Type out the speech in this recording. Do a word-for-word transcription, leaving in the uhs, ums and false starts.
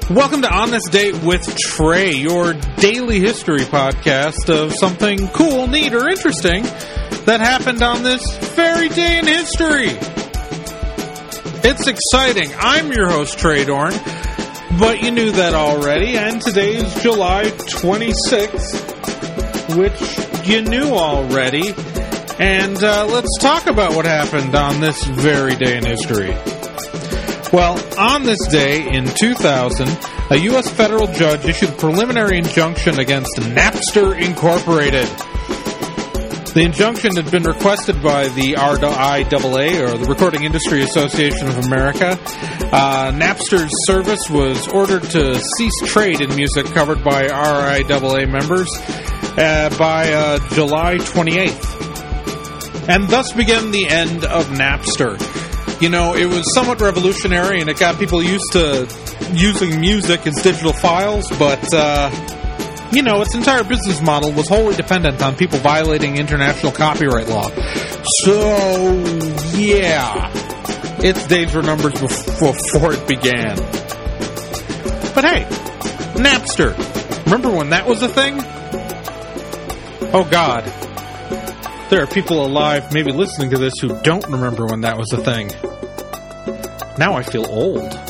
Welcome to On This Date with Trey, your daily history podcast of something cool, neat, or interesting that happened on this very day in history. It's exciting. I'm your host, Trey Dorn, but you knew that already, and today is July twenty-sixth, which you knew already, and uh, let's talk about what happened on this very day in history. Well, on this day in two thousand, a U S federal judge issued a preliminary injunction against Napster Incorporated. The injunction had been requested by the R I A A, or the Recording Industry Association of America. Uh, Napster's service was ordered to cease trade in music covered by R I A A members uh, by uh, July twenty-eighth. And thus began the end of Napster. You know, it was somewhat revolutionary, and it got people used to using music as digital files, but, uh, you know, its entire business model was wholly dependent on people violating international copyright law. So, yeah, its days were numbered before it began. But hey, Napster. Remember when that was a thing? Oh, God. There are people alive, maybe listening to this, who don't remember when that was a thing. Now I feel old.